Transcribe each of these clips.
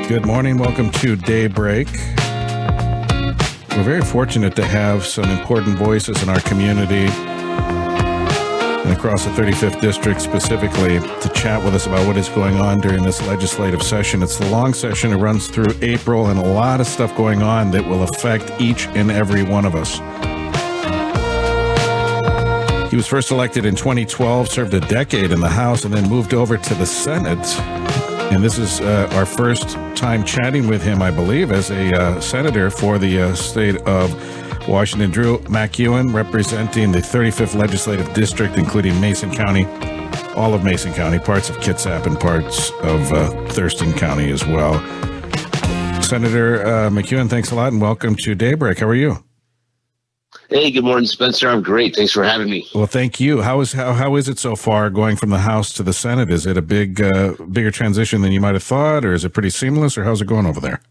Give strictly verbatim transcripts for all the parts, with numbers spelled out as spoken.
Good morning. Welcome to Daybreak. We're very fortunate to have some important voices in our community and across the thirty-fifth District specifically to chat with us about what is going on during this legislative session. It's the long session. It runs through April, and a lot of stuff going on that will affect each and every one of us. He was first elected in twenty twelve, served a decade in the House, and then moved over to the Senate. And this is uh, our first time chatting with him, I believe, as a uh, senator for the uh, state of Washington. Drew McEwen, representing the thirty-fifth Legislative District, including Mason County, all of Mason County, parts of Kitsap, and parts of uh, Thurston County as well. Senator uh, McEwen, thanks a lot, and welcome to Daybreak. How are you? Hey, good morning, Spencer. I'm great. Thanks for having me. Well, thank you. How is how how is it so far going from the House to the Senate? Is it a big uh, bigger transition than you might have thought, or is it pretty seamless, or how's it going over there?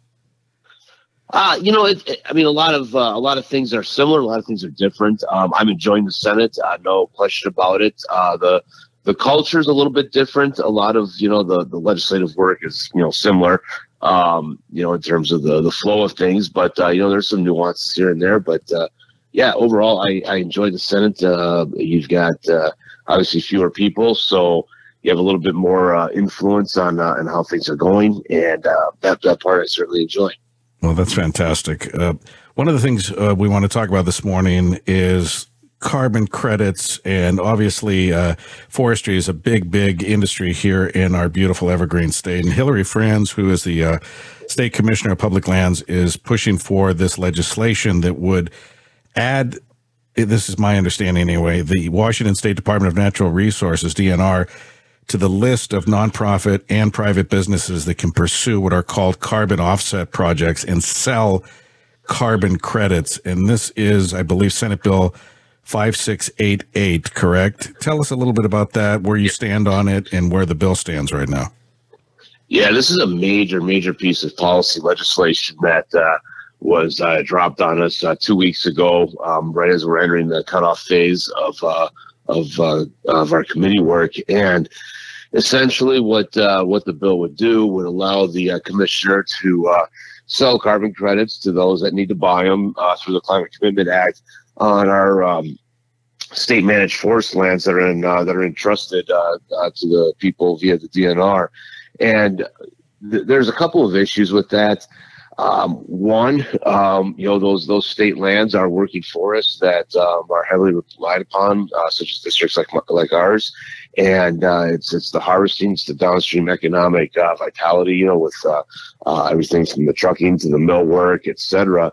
Uh, you know, it, it, I mean, a lot of uh, a lot of things are similar. A lot of things are different. Um, I'm enjoying the Senate. Uh, no question about it. Uh, the the culture is a little bit different. A lot of you know the the legislative work is you know similar. Um, you know, in terms of the the flow of things, but uh, you know, there's some nuances here and there, but. Uh, Yeah, overall, I, I enjoy the Senate. Uh, you've got uh, obviously fewer people, so you have a little bit more uh, influence on uh, on how things are going, and uh, that that part I certainly enjoy. Well, that's fantastic. Uh, one of the things uh, we want to talk about this morning is carbon credits, and obviously uh, forestry is a big, big industry here in our beautiful evergreen state. And Hillary Franz, who is the uh, State Commissioner of Public Lands, is pushing for this legislation that would add, this is my understanding anyway, the Washington State Department of Natural Resources, D N R, to the list of nonprofit and private businesses that can pursue what are called carbon offset projects and sell carbon credits. And this is, I believe, Senate Bill five six eight eight, correct? Tell us a little bit about that, where you stand on it, and where the bill stands right now. Yeah, this is a major, major piece of policy legislation that uh, was uh, dropped on us uh, two weeks ago, um, right as we're entering the cutoff phase of uh, of uh, of our committee work. And essentially, what uh, what the bill would do would allow the uh, commissioner to uh, sell carbon credits to those that need to buy them uh, through the Climate Commitment Act on our um, state managed forest lands that are in uh, that are entrusted uh, uh, to the people via the D N R. And th- there's a couple of issues with that. Um, one, um, you know, those those state lands are working forests that um, are heavily relied upon, uh, such as districts like like ours, and uh, it's it's the harvesting, it's the downstream economic uh, vitality, you know, with uh, uh, everything from the trucking to the mill work, et cetera.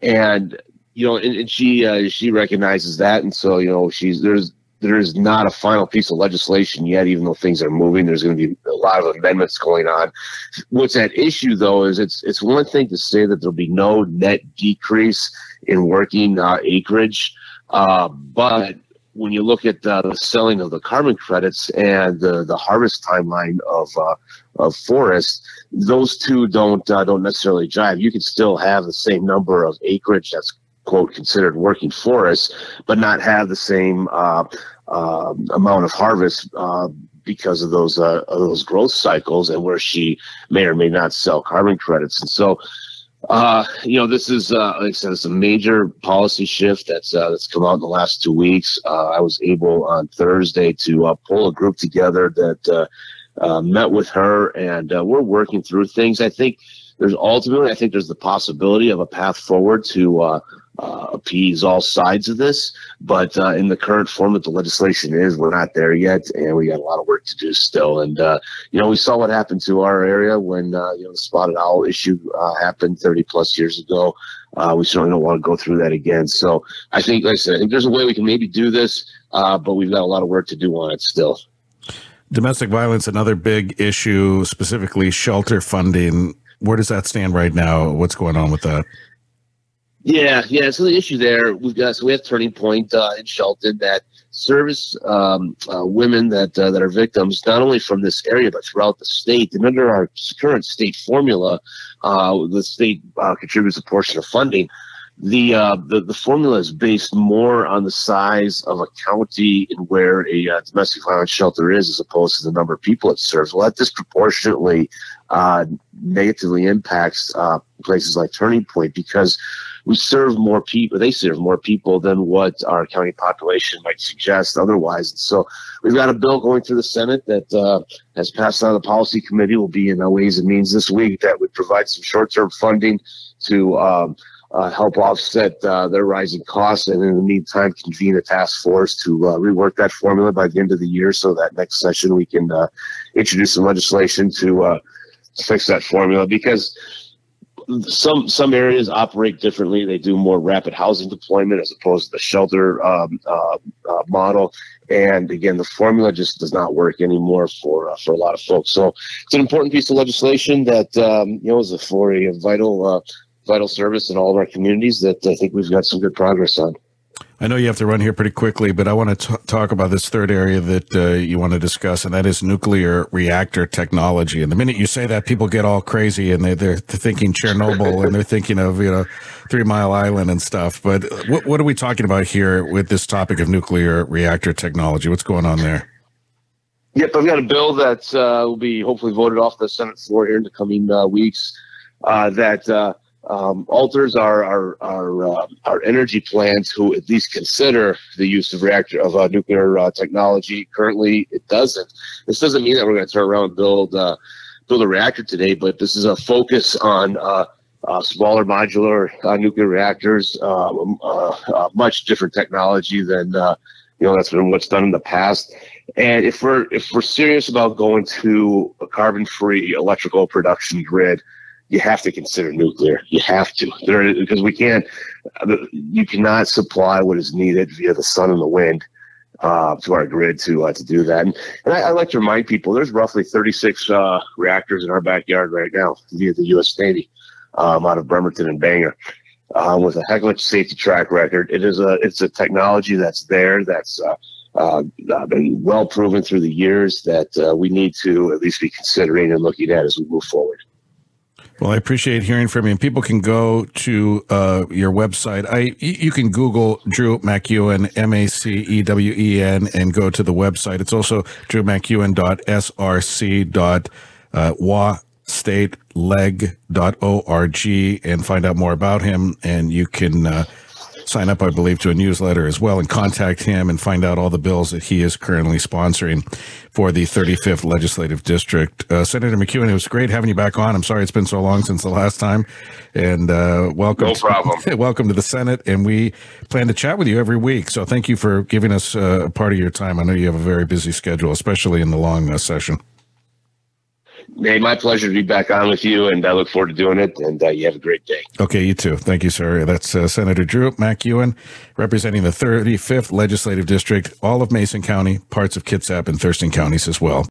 And you know, and, and she uh, she recognizes that, and so you know, she's there's. There is not a final piece of legislation yet, even though things are moving. There's going to be a lot of amendments going on. What's at issue, though, is it's it's one thing to say that there'll be no net decrease in working uh, acreage, uh, but when you look at uh, the selling of the carbon credits and the, the harvest timeline of uh, of forests, those two don't uh, don't necessarily jive. You can still have the same number of acreage that's quote considered working forests, but not have the same uh, uh, amount of harvest uh, because of those uh, of those growth cycles, and where she may or may not sell carbon credits. And so, uh, you know, this is uh, like I said, it's a major policy shift that's uh, that's come out in the last two weeks. Uh, I was able on Thursday to uh, pull a group together that uh, uh, met with her, and uh, we're working through things. I think there's ultimately, I think there's the possibility of a path forward to uh, Uh, appease all sides of this, but uh, in the current form that the legislation is, we're not there yet, and we got a lot of work to do still. And uh, you know, we saw what happened to our area when uh, you know the spotted owl issue uh, happened thirty plus years ago. Uh, we certainly don't want to go through that again. So I think, like I said, I think there's a way we can maybe do this, uh, but we've got a lot of work to do on it still. Domestic violence, another big issue, specifically shelter funding. Where does that stand right now? What's going on with that? Yeah, yeah. So the issue there, we've got so we have Turning Point uh, in Shelton that service um, uh, women that uh, that are victims not only from this area but throughout the state. And under our current state formula, uh, the state uh, contributes a portion of funding. the, uh, the the formula is based more on the size of a county and where a uh, domestic violence shelter is, as opposed to the number of people it serves. Well, that disproportionately uh, negatively impacts uh, places like Turning Point, because we serve more people, they serve more people than what our county population might suggest otherwise. And so we've got a bill going through the Senate that uh, has passed out of the policy committee, will be in uh, Ways and Means this week, that would provide some short-term funding to um, uh, help offset uh, their rising costs, and in the meantime convene a task force to uh, rework that formula by the end of the year, so that next session we can uh, introduce some legislation to uh, fix that formula. Because Some some areas operate differently. They do more rapid housing deployment as opposed to the shelter um, uh, uh, model. And again, the formula just does not work anymore for uh, for a lot of folks. So it's an important piece of legislation that um, you know is a, for a vital uh, vital service in all of our communities that I think we've got some good progress on. I know you have to run here pretty quickly, but I want to t- talk about this third area that uh, you want to discuss, and that is nuclear reactor technology. And the minute you say that, people get all crazy, and they, they're thinking Chernobyl, and they're thinking of, you know, Three Mile Island and stuff. But what, what are we talking about here with this topic of nuclear reactor technology? What's going on there? Yep, I've got a bill that uh, will be hopefully voted off the Senate floor here in the coming uh, weeks uh, that uh, Um, alters our our our, uh, our energy plans who at least consider the use of reactor of uh, nuclear uh, technology. Currently, it doesn't. This doesn't mean that we're going to turn around and build uh, build a reactor today, but this is a focus on uh, uh, smaller modular uh, nuclear reactors, uh, uh, uh, much different technology than uh, you know that's been what's done in the past. And if we're if we're serious about going to a carbon-free electrical production grid, you have to consider nuclear. You have to, there, because we can't, you cannot supply what is needed via the sun and the wind uh, to our grid to uh, to do that. And, and I, I like to remind people, there's roughly thirty-six uh, reactors in our backyard right now via the U S Navy um, out of Bremerton and Bangor, uh, with a heck of a safety track record. It is a it's a technology that's there, that's uh, uh, been well proven through the years, that uh, we need to at least be considering and looking at as we move forward. Well, I appreciate hearing from you. And people can go to uh, your website. I you can Google Drew MacEwen, M A C E W E N, and go to the website. It's also drew macewen dot s r c dot wa state leg dot org, and find out more about him. And you can uh, sign up, I believe, to a newsletter as well, and contact him and find out all the bills that he is currently sponsoring for the thirty-fifth Legislative District. Uh, Senator MacEwen, it was great having you back on. I'm sorry it's been so long since the last time. And uh, welcome. No problem. To, welcome to the Senate. And we plan to chat with you every week. So thank you for giving us uh, a part of your time. I know you have a very busy schedule, especially in the long uh, session. Hey, my pleasure to be back on with you, and I look forward to doing it, and uh, you have a great day. Okay, you too. Thank you, sir. That's uh, Senator Drew MacEwen, representing the thirty-fifth Legislative District, all of Mason County, parts of Kitsap and Thurston counties as well.